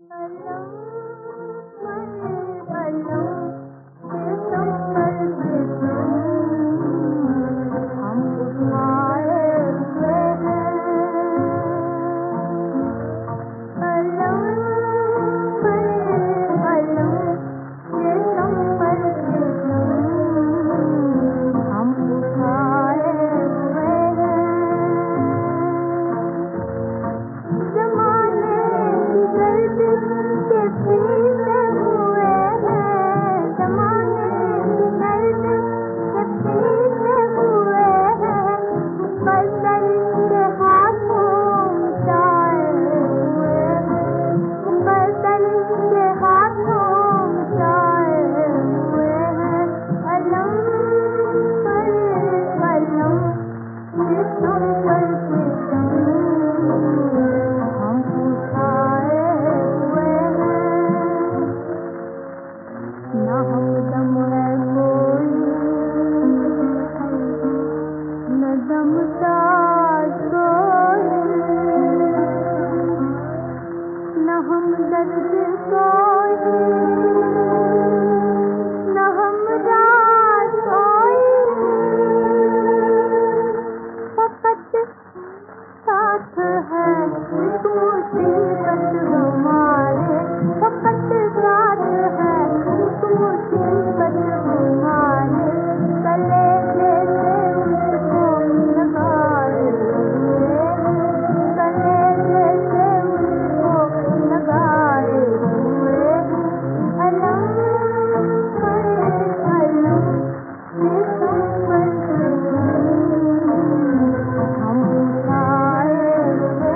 बलम बलम सितम पर सितम हम उठाए हुए हैं। बलम बलम सितम पर सितम हम उठाए हुए हैं। ज़माने की गर्दिश के पीछे हुए हैं। ज़माने की गर्दिश के पीछे हुए हैं। मुक़द्दर के हाथों मिटाए हुए हैं। मुक़द्दर के हाथों मिटाए हुए हैं। कलम पर कलम सितम पर सितम हम उठाए हुए हैं। ना हमदम है कोई न दमदार कोई, न हमदर्द कोई न हमराज कोई। फकत साथ है इस मुसीबत हमारे। फकत साथ है इस मुसीबत हमारे। कलेजे से उसको लगाए हुए हैं। कलेजे से उसको लगाए हुए हैं। अलम पर अलम सितम पर सितम हम उठाए हुए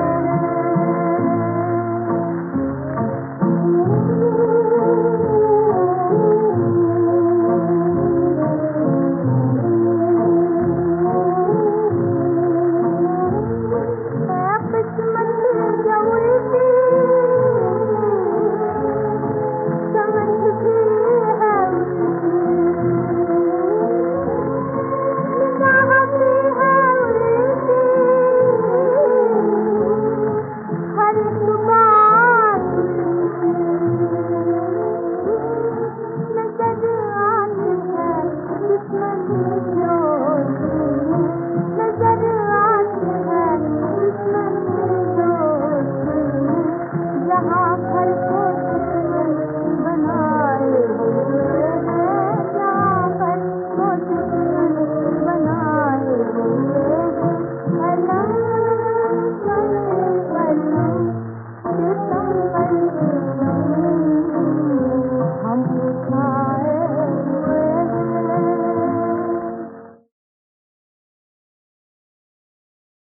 हैं। किस्मत जो उल्टी समझ भी है उसकी, निगाह भी है उल्टी हर एक बात नजर आती है दुश्मनी जो सुनी। नजर आती है दुश्मनी जो सुनी। जहाँ खलकों